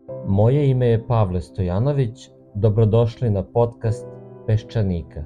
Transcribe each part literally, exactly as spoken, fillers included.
Moje ime je Pavle Stojanović, dobrodošli na podcast Peščanika.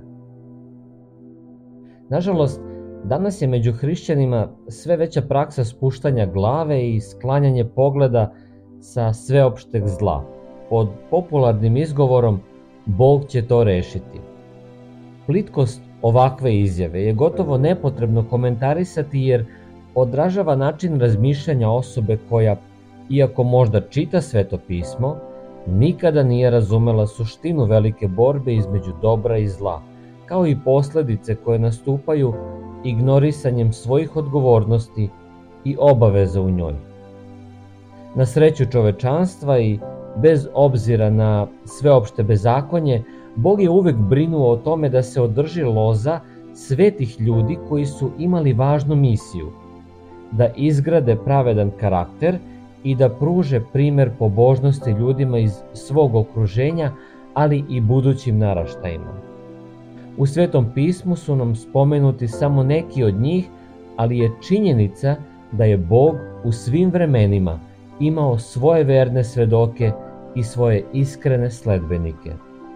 Nažalost, danas je među hrišćanima sve veća praksa spuštanja glave i sklanjanje pogleda sa sveopšteg zla, pod popularnim izgovorom Bog će to rešiti. Plitkost ovakve izjave je gotovo nepotrebno komentarisati jer odražava način razmišljanja osobe koja, iako možda čita Sveto pismo, nikada nije razumela suštinu velike borbe između dobra i zla, kao i posledice koje nastupaju ignorisanjem svojih odgovornosti i obaveza u njoj. Na sreću čovečanstva i bez obzira na sveopšte bezakonje, Bog je uvek brinuo o tome da se održi loza svetih ljudi koji su imali važnu misiju, da izgrade pravedan karakter i da pruže primer pobožnosti ljudima iz svog okruženja, ali i budućim naraštajima. U Svetom pismu su nam spomenuti samo neki od njih, ali je činjenica da je Bog u svim vremenima imao svoje verne svedoke i svoje iskrene sledbenike.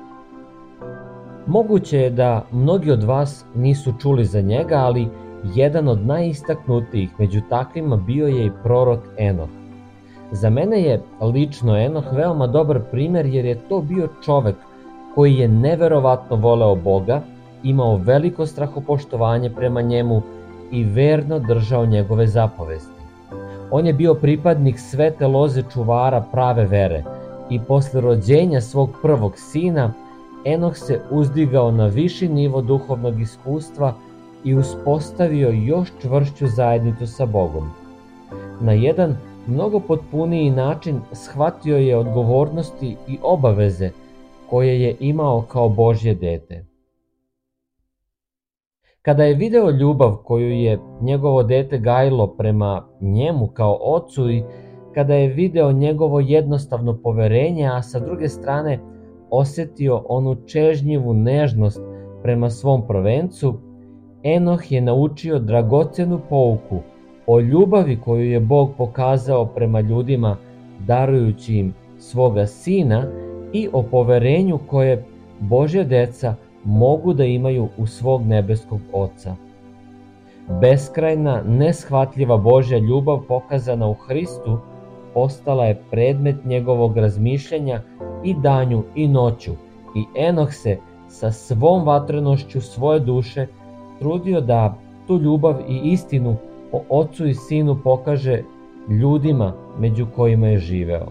Moguće je da mnogi od vas nisu čuli za njega, ali jedan od najistaknutijih među takvima bio je i prorok Enoh. Za mene je lično Enoh veoma dobar primer jer je to bio čovek koji je neverovatno voleo Boga, imao veliko strahopoštovanje prema njemu i verno držao njegove zapovesti. On je bio pripadnik svete loze čuvara prave vere i posle rođenja svog prvog sina Enoh se uzdigao na viši nivo duhovnog iskustva i uspostavio još čvršću zajednicu sa Bogom. Na jedan mnogo potpuniji način shvatio je odgovornosti i obaveze koje je imao kao Božje dete. Kada je video ljubav koju je njegovo dete gajilo prema njemu kao ocu i kada je video njegovo jednostavno poverenje, a sa druge strane osetio onu čežnjivu nežnost prema svom prvencu, Enoh je naučio dragocenu pouku o ljubavi koju je Bog pokazao prema ljudima darujući im svoga sina i o poverenju koje Božja deca mogu da imaju u svog nebeskog Oca. Beskrajna, neshvatljiva Božja ljubav pokazana u Hristu postala je predmet njegovog razmišljanja i danju i noću i Enoh se sa svom vatrenošću svoje duše trudio da tu ljubav i istinu o Ocu i Sinu pokaže ljudima među kojima je živeo.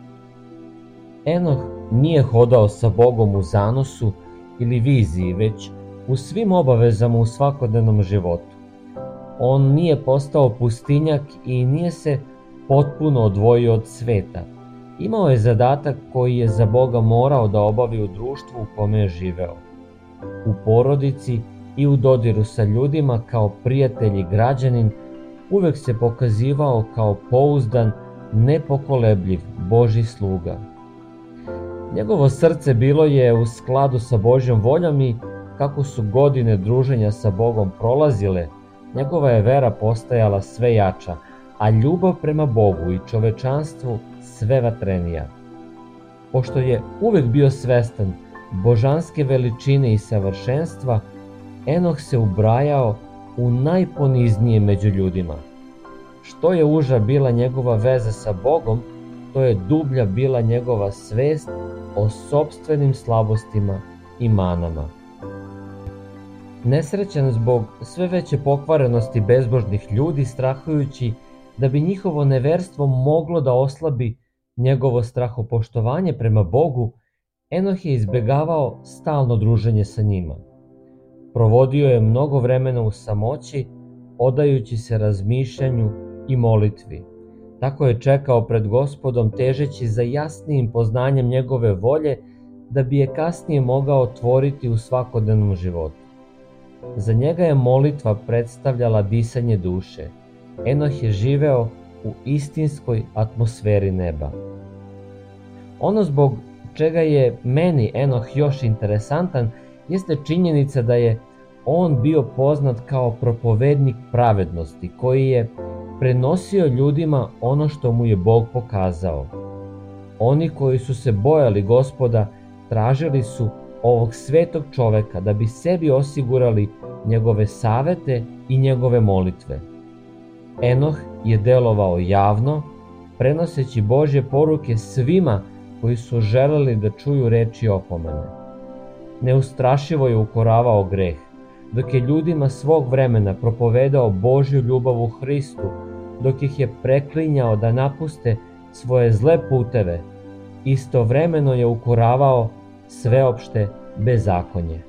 Enoh nije hodao sa Bogom u zanosu ili viziji, već u svim obavezama u svakodnevnom životu. On nije postao pustinjak i nije se potpuno odvojio od sveta. Imao je zadatak koji je za Boga morao da obavi u društvu u kome je živeo. U porodici i u dodiru sa ljudima kao prijatelj i građanin uvek se pokazivao kao pouzdan, nepokolebljiv Božji sluga. Njegovo srce bilo je u skladu sa Božjom voljom i kako su godine druženja sa Bogom prolazile, njegova je vera postajala sve jača, a ljubav prema Bogu i čovečanstvu sve vatrenija. Pošto je uvek bio svestan božanske veličine i savršenstva, Enoh se ubrajao u najponiznije među ljudima. Što je uža bila njegova veza sa Bogom, to je dublja bila njegova svest o sopstvenim slabostima i manama. Nesrećan zbog sve veće pokvarenosti bezbožnih ljudi, strahujući da bi njihovo neverstvo moglo da oslabi njegovo strahopoštovanje prema Bogu, Enoh je izbegavao stalno druženje sa njima. Provodio je mnogo vremena u samoći, odajući se razmišljanju i molitvi. Tako je čekao pred Gospodom težeći za jasnijim poznanjem njegove volje da bi je kasnije mogao otvoriti u svakodnevnom životu. Za njega je molitva predstavljala disanje duše. Enoh je živeo u istinskoj atmosferi neba. Ono zbog čega je meni Enoh još interesantan jeste činjenica da je on bio poznat kao propovednik pravednosti koji je prenosio ljudima ono što mu je Bog pokazao. Oni koji su se bojali Gospoda tražili su ovog svetog čoveka da bi sebi osigurali njegove savete i njegove molitve. Enoh je delovao javno, prenoseći Božje poruke svima koji su želeli da čuju reči opomene. Neustrašivo je ukoravao greh, dok je ljudima svog vremena propovedao Božju ljubav u Hristu, dok ih je preklinjao da napuste svoje zle puteve, istovremeno je ukoravao sveopšte bezakonje.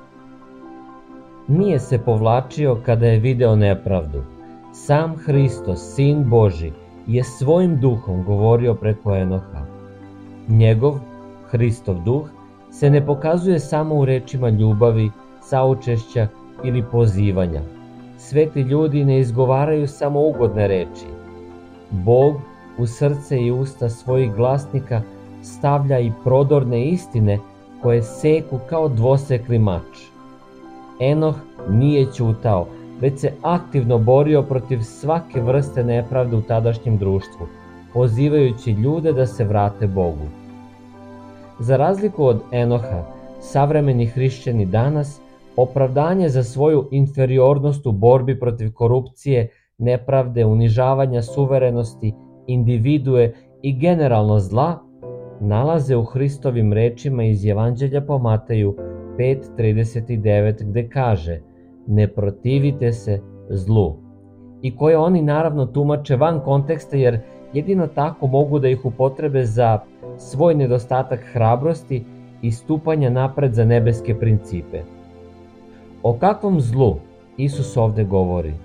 Nije se povlačio kada je video nepravdu. Sam Hristos, Sin Božji, je svojim duhom govorio preko Enoha. Njegov, Hristov duh, se ne pokazuje samo u rečima ljubavi, saučešća ili pozivanja. Sveti ljudi ne izgovaraju samo ugodne reči. Bog u srce i usta svojih glasnika stavlja i prodorne istine koje seku kao dvosekli mač. Enoh nije ćutao, već se aktivno borio protiv svake vrste nepravde u tadašnjem društvu, pozivajući ljude da se vrate Bogu. Za razliku od Enoha, savremeni hrišćani danas opravdanje za svoju inferiornost u borbi protiv korupcije, nepravde, unižavanja suverenosti, individue i generalno zla nalaze u Hristovim rečima iz Evanđelja po Mateju pet trideset devet gde kaže: ne protivite se zlu, i koje oni naravno tumače van konteksta jer jedino tako mogu da ih upotrebe za svoj nedostatak hrabrosti i stupanja napred za nebeske principe. O kakvom zlu Isus ovde govori?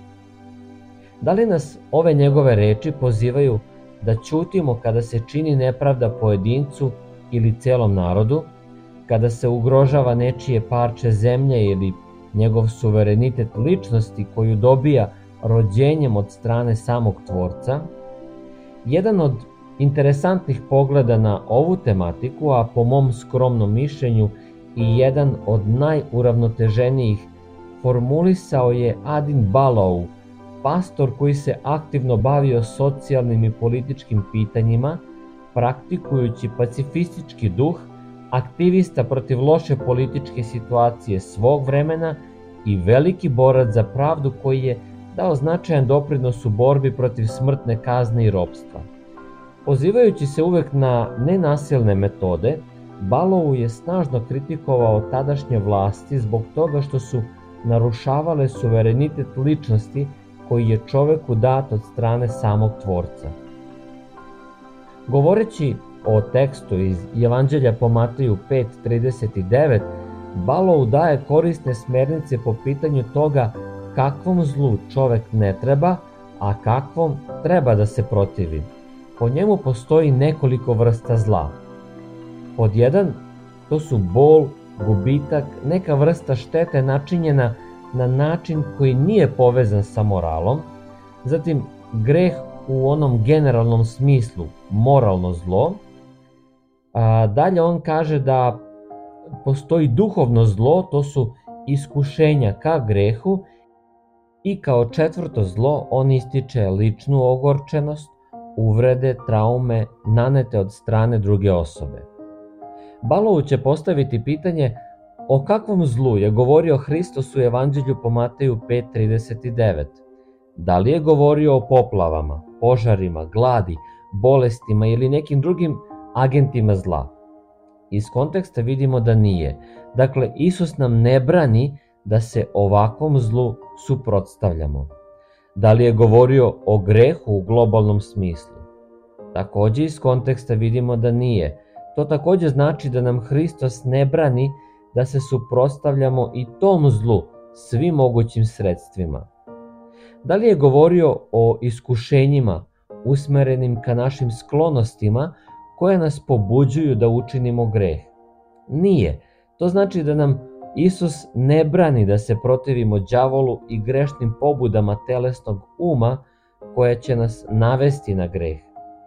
Da li nas ove njegove reči pozivaju da ćutimo kada se čini nepravda pojedincu ili celom narodu, kada se ugrožava nečije parče zemlje ili njegov suverenitet ličnosti koju dobija rođenjem od strane samog Tvorca? Jedan od interesantnih pogleda na ovu tematiku, a po mom skromnom mišljenju i jedan od najuravnoteženijih, formulisao je Adin Balou, pastor koji se aktivno bavio socijalnim i političkim pitanjima, praktikujući pacifistički duh, aktivista protiv loše političke situacije svog vremena i veliki borac za pravdu koji je dao značajan doprinos u borbi protiv smrtne kazne i ropstva. Pozivajući se uvek na nenasilne metode, Balou je snažno kritikovao tadašnje vlasti zbog toga što su narušavale suverenitet ličnosti koji je čoveku dat od strane samog Tvorca. Govoreći o tekstu iz Evanđelja po Mateju pet trideset devet, Balou daje korisne smernice po pitanju toga kakvom zlu čovek ne treba, a kakvom treba da se protivi. Po njemu postoji nekoliko vrsta zla. Pod jedan, to su bol, gubitak, neka vrsta štete načinjena na način koji nije povezan sa moralom, zatim greh u onom generalnom smislu, moralno zlo. A dalje on kaže da postoji duhovno zlo, to su iskušenja ka grehu, i kao četvrto zlo on ističe ličnu ogorčenost, uvrede, traume nanete od strane druge osobe. Balou će postaviti pitanje o kakvom zlu je govorio Hristos u Evanđelju po Mateju pet trideset devet. Da li je govorio o poplavama, požarima, gladi, bolestima ili nekim drugim agentima zla? Iz konteksta vidimo da nije. Dakle, Isus nam ne brani da se ovakvom zlu suprotstavljamo. Da li je govorio o grehu u globalnom smislu? Takođe iz konteksta vidimo da nije. To takođe znači da nam Hristos ne brani da se suprotstavljamo i tom zlu svim mogućim sredstvima. Da li je govorio o iskušenjima usmerenim ka našim sklonostima koje nas pobuđuju da učinimo greh? Nije. To znači da nam Isus ne brani da se protivimo đavolu i grešnim pobudama telesnog uma koje će nas navesti na greh.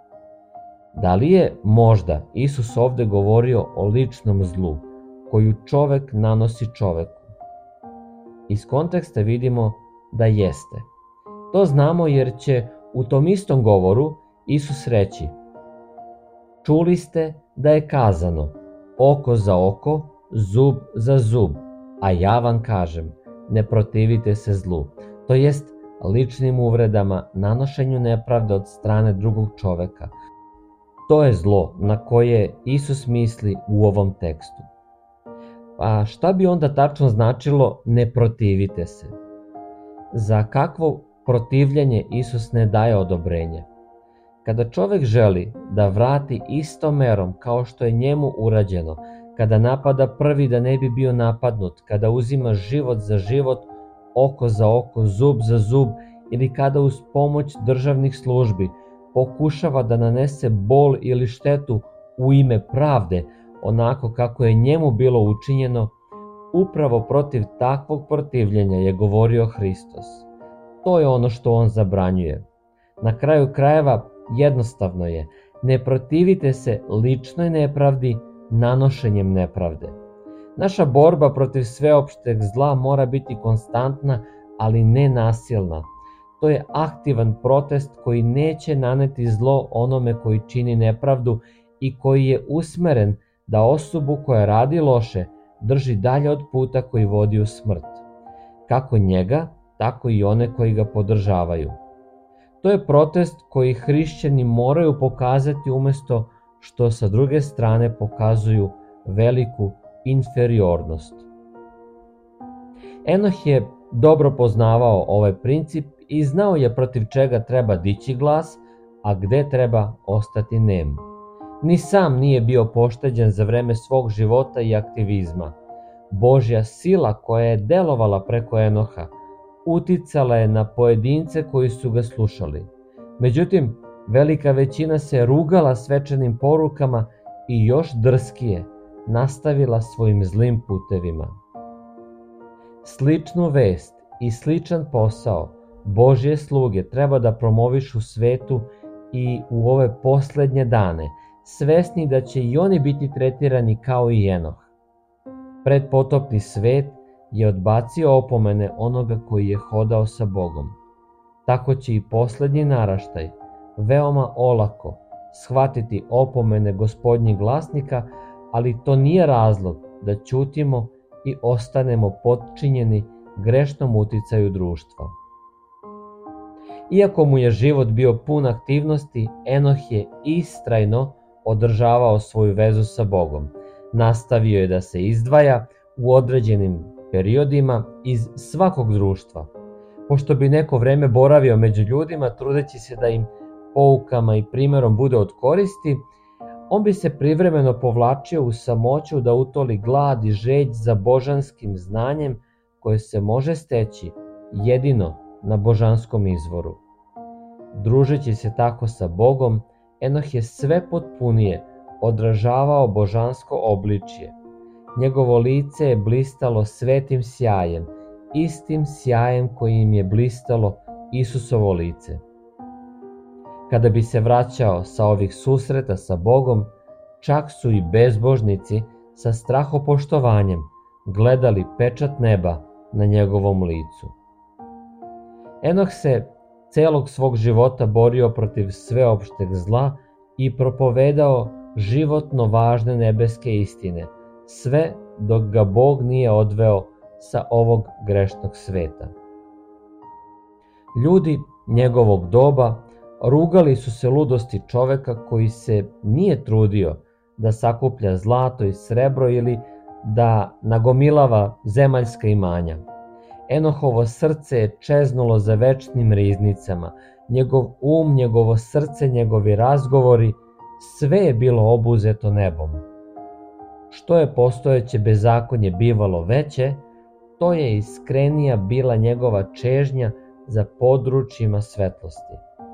Da li je možda Isus ovde govorio o ličnom zlu koju čovek nanosi čoveku? Iz konteksta vidimo da jeste. To znamo jer će u tom istom govoru Isus reći: Čuli ste da je kazano, oko za oko, zub za zub, a ja vam kažem, ne protivite se zlu, to jest ličnim uvredama, nanošenju nepravde od strane drugog čoveka. To je zlo na koje Isus misli u ovom tekstu. A šta bi onda tačno značilo ne protivite se? Za kakvo protivljenje Isus ne daje odobrenje? Kada čovek želi da vrati istom merom kao što je njemu urađeno, kada napada prvi da ne bi bio napadnut, kada uzima život za život, oko za oko, zub za zub, ili kada uz pomoć državnih službi pokušava da nanese bol ili štetu u ime pravde, onako kako je njemu bilo učinjeno, upravo protiv takvog protivljenja je govorio Hristos. To je ono što on zabranjuje. Na kraju krajeva jednostavno je, ne protivite se ličnoj nepravdi nanošenjem nepravde. Naša borba protiv sveopšteg zla mora biti konstantna, ali ne nasilna. To je aktivan protest koji neće naneti zlo onome koji čini nepravdu i koji je usmeren da osobu koja radi loše drži dalje od puta koji vodi u smrt. Kako njega, tako i one koji ga podržavaju. To je protest koji hrišćani moraju pokazati umesto što sa druge strane pokazuju veliku inferiornost. Enoh je dobro poznavao ovaj princip i znao je protiv čega treba dići glas, a gde treba ostati nem. Ni sam nije bio pošteđen za vreme svog života i aktivizma. Božja sila koja je delovala preko Enoha uticala je na pojedince koji su ga slušali. Međutim, velika većina se rugala svečanim porukama i još drskije nastavila svojim zlim putevima. Sličnu vest i sličan posao Božje sluge treba da promovišu svetu i u ove poslednje dane, svesni da će i oni biti tretirani kao i Enoh. Predpotopni svet je odbacio opomene onoga koji je hodao sa Bogom. Tako će i poslednji naraštaj veoma olako shvatiti opomene Gospodnjih glasnika, ali to nije razlog da ćutimo i ostanemo potčinjeni grešnom uticaju društva. Iako mu je život bio pun aktivnosti, Enoh je istrajno održavao svoju vezu sa Bogom. Nastavio je da se izdvaja u određenim periodima iz svakog društva. Pošto bi neko vreme boravio među ljudima, trudeći se da im poukama i primerom bude od koristi, on bi se privremeno povlačio u samoću da utoli glad i žeđ za božanskim znanjem koje se može steći jedino na božanskom izvoru. Družeći se tako sa Bogom, Enoh je sve potpunije odražavao božansko obličje. Njegovo lice je blistalo svetim sjajem, istim sjajem kojim je blistalo Isusovo lice. Kada bi se vraćao sa ovih susreta sa Bogom, čak su i bezbožnici sa strahopoštovanjem gledali pečat neba na njegovom licu. Enoh se celog svog života borio protiv sveopšteg zla i propovedao životno važne nebeske istine, sve dok ga Bog nije odveo sa ovog grešnog sveta. Ljudi njegovog doba rugali su se ludosti čoveka koji se nije trudio da sakuplja zlato i srebro ili da nagomilava zemaljska imanja. Enohovo srce je čeznulo za večnim riznicama, njegov um, njegovo srce, njegovi razgovori, sve je bilo obuzeto nebom. Što je postojeće bezakonje bivalo veće, to je iskrenija bila njegova čežnja za područjima svetlosti.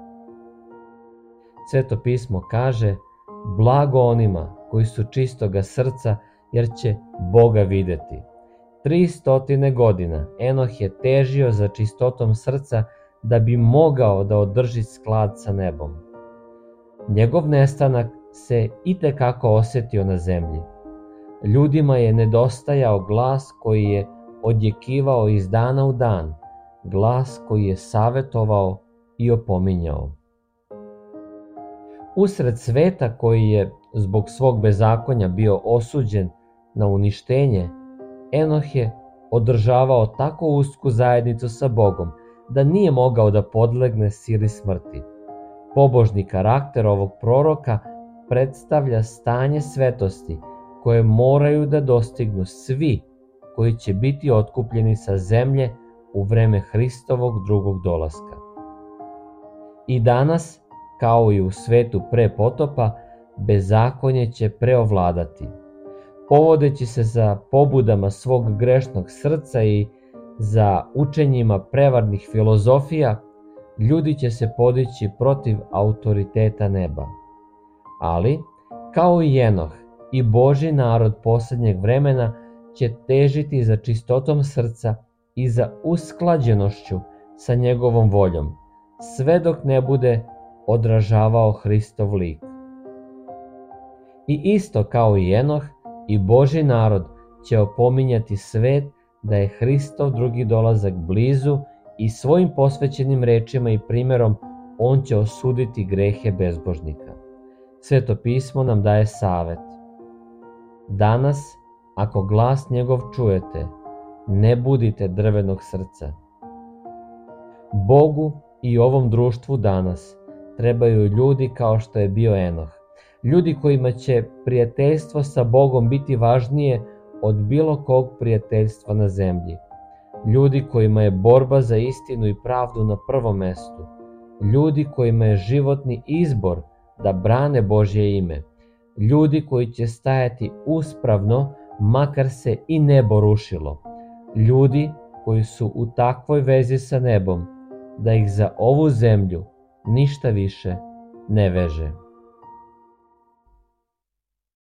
Sveto pismo kaže, blago onima koji su čistoga srca, jer će Boga videti. Tri stotine godina Enoh je težio za čistotom srca da bi mogao da održi sklad sa nebom. Njegov nestanak se itekako osetio na zemlji. Ljudima je nedostajao glas koji je odjekivao iz dana u dan, glas koji je savetovao i opominjao. Usred sveta koji je zbog svog bezakonja bio osuđen na uništenje, Enoh je održavao tako usku zajednicu sa Bogom da nije mogao da podlegne sili smrti. Pobožni karakter ovog proroka predstavlja stanje svetosti koje moraju da dostignu svi koji će biti otkupljeni sa zemlje u vreme Hristovog drugog dolaska. I danas, kao i u svetu pre potopa, bezakonje će preovladati. Povodeći se za pobudama svog grešnog srca i za učenjima prevarnih filozofija, ljudi će se podići protiv autoriteta neba. Ali, kao i Enoh, i Božji narod posljednjeg vremena će težiti za čistotom srca i za usklađenošću sa njegovom voljom, sve dok ne bude odražavao Hristov lik. I isto kao i Enoh, i Božji narod će opominjati svet da je Hristov drugi dolazak blizu i svojim posvećenim rečima i primjerom on će osuditi grehe bezbožnika. Sveto pismo nam daje savet. Danas, ako glas njegov čujete, ne budite drvenog srca. Bogu i ovom društvu danas trebaju ljudi kao što je bio Enoh. Ljudi kojima će prijateljstvo sa Bogom biti važnije od bilo kog prijateljstva na zemlji. Ljudi kojima je borba za istinu i pravdu na prvom mestu. Ljudi kojima je životni izbor da brane Božje ime. Ljudi koji će stajati uspravno, makar se i nebo rušilo. Ljudi koji su u takvoj vezi sa nebom, da ih za ovu zemlju ništa više ne veže.